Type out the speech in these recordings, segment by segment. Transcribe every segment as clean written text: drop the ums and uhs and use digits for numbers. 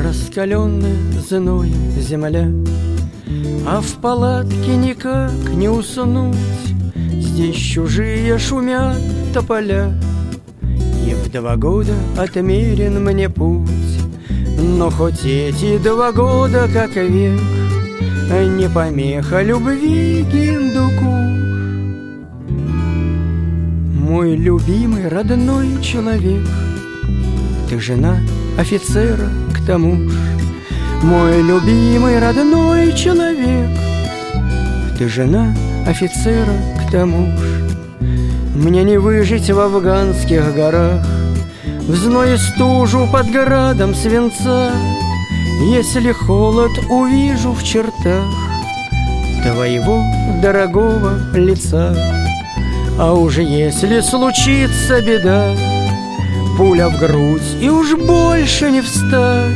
раскаленная зноем земля, а в палатке никак не уснуть. Здесь чужие шумят тополя, и в 2 года отмерен мне путь. Но хоть эти 2 года, как век, не помеха любви Гиндуку. Мой любимый родной человек, ты жена офицера к тому ж. Мой любимый родной человек, ты жена офицера к тому ж. Мне не выжить в афганских горах, в зной и стужу под градом свинца, если холод увижу в чертах твоего дорогого лица. А уж если случится беда, пуля в грудь и уж больше не встать,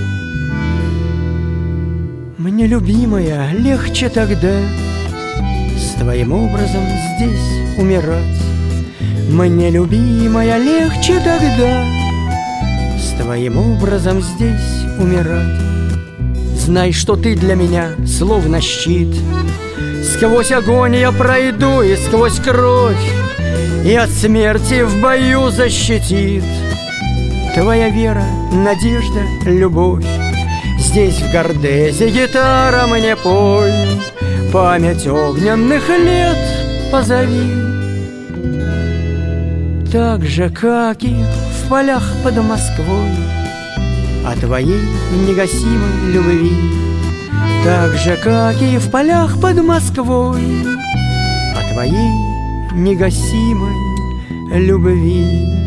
мне, любимая, легче тогда с твоим образом здесь умирать. Мне, любимая, легче тогда с твоим образом здесь умирать. Знай, что ты для меня словно щит, сквозь огонь я пройду и сквозь кровь, и от смерти в бою защитит твоя вера, надежда, любовь. Здесь в Гордезе гитара мне пой, память огненных лет позови. Так же, как и в полях под Москвой, о твоей негасимой любви. Так же, как и в полях под Москвой, о твоей негасимой любви.